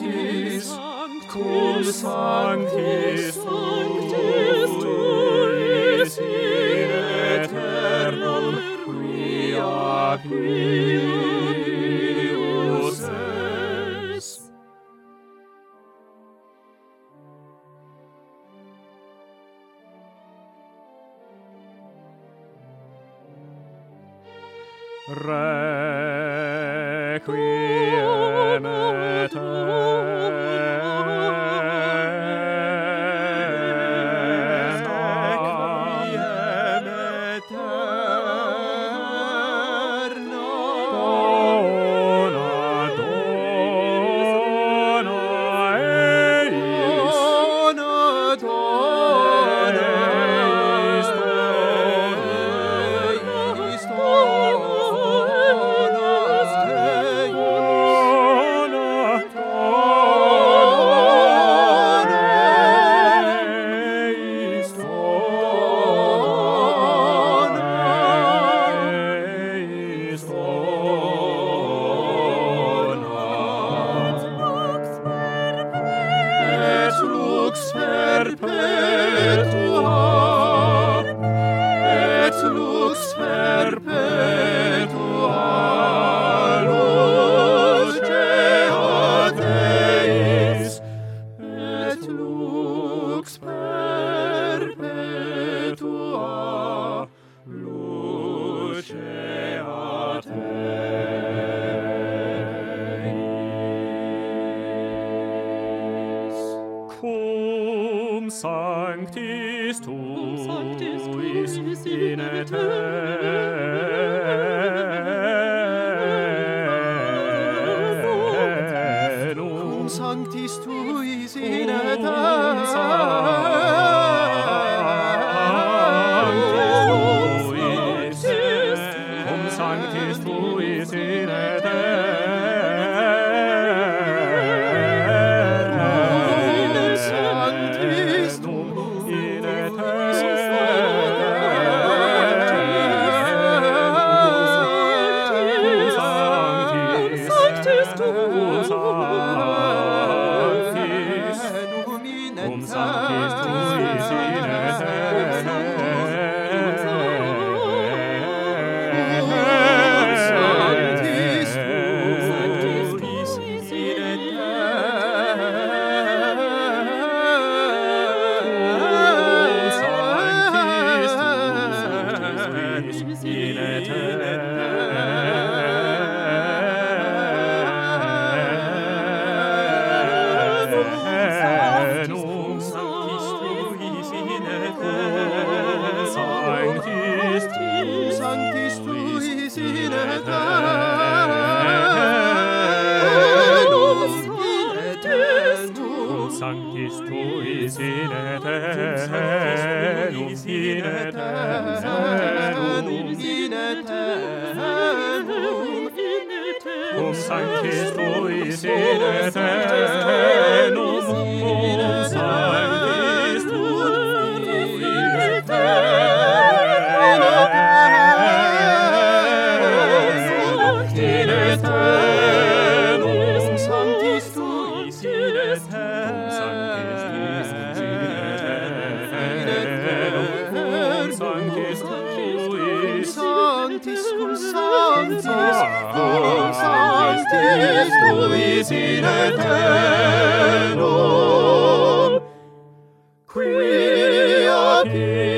sanctis, cum sanctis tuis in aeternum quia pius es. Requiem Cum sanctis tuis in aeternum. Cum sanctis tuis in Cum sanctis tuis in aeternum. Sanctis tuis in aeternum, in aeternum, in aeternum, cum sanctis tuis in aeternum, cum sanctis tuis in aeternum, in aeternum, sanctis tuis in aeternum. Cum sanctis tuis in aeternum, quia